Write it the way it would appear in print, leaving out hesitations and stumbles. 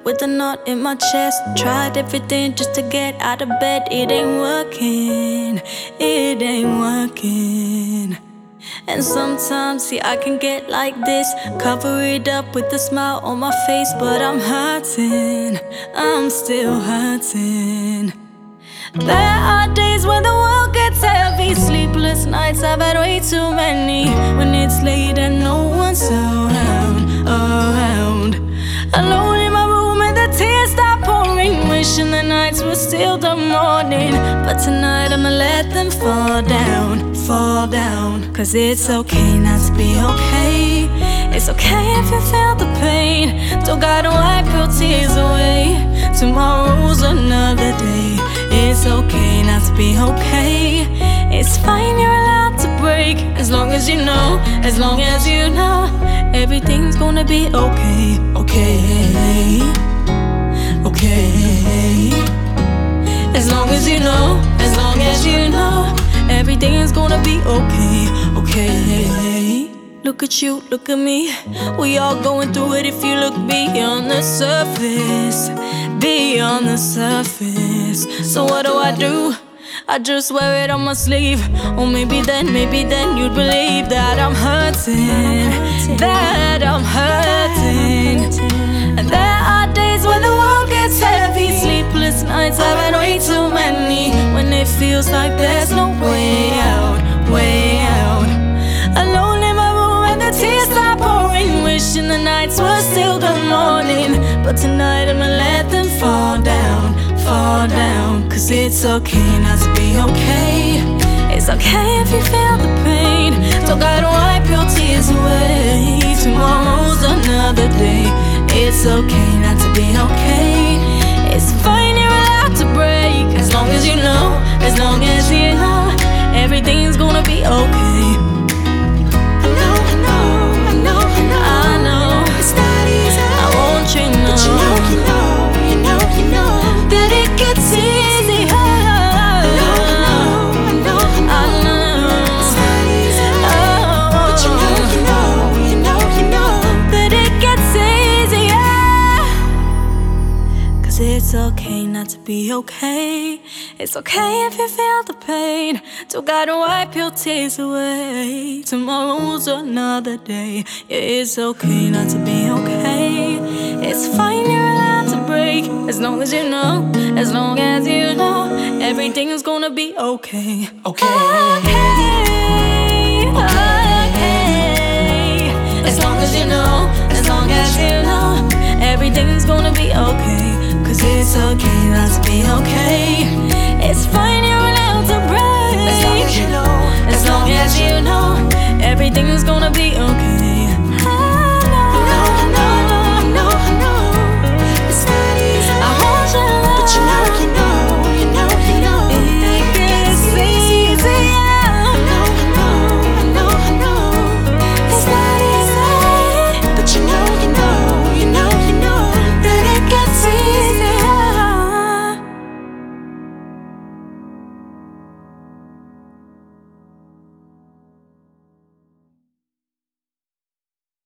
with a knot in my chest. Tried everything just to get out of bed. It ain't working, it ain't working. And sometimes, see, I can get like this, cover it up with a smile on my face, but I'm hurting, I'm still hurting. There are days when the world gets heavy, sleepless nights, I've had way too many. When it's late and no one's around, alone in my room and the tears start pouring, wishing the nights were still the morning. But tonight I'ma let them fall down, fall down. Cause it's okay not to be okay. It's okay if you feel the pain. Don't gotta wipe your tears away. Tomorrow's another day. It's okay not to be okay. It's fine, you're allowed to break. As long as you know, as long as you know, everything's gonna be okay. Okay, okay. As long as you know, as long as you know, everything's gonna be okay. Okay. Look at you, look at me. We all going through it if you look beyond the surface. Beyond the surface. So what do? I just wear it on my sleeve. Or maybe then you'd believe that I'm hurting. That I'm hurting. And there are days when the world gets heavy, sleepless nights, I've had way too many. When it feels like there's no way out, way out. Alone in my room and the tears start pouring, wishing the nights were still the morning. But tonight I'ma let them fall down, fall down. Cause it's okay not to be okay. It's okay if you feel the pain. Don't gotta wipe your tears away. Tomorrow's another day. It's okay not to be okay. It's fine, you're allowed to break. As long as you know, as long as you know, everything's gonna be okay. I know, I know, I know, I know, I know. It's not easy, I want you to know. But you know, you know, you know, you know that it gets easier. I know, I know, I know, I know. It's not easy, but you know, you know, you know, you know that it gets easier. Cause it's okay not to be okay. It's okay if you feel the pain. Don't gotta wipe your tears away. Tomorrow's another day. Yeah, it's okay not to be okay. It's fine, you're allowed to break. As long as you know, as long as you know, everything's gonna be okay. Okay, okay, okay. As long as you know, as long as you know, everything's gonna be okay. Cause it's okay not to be okay. It's fine, you're allowed to break. As long as you know, as long as you know, everything's gonna be okay.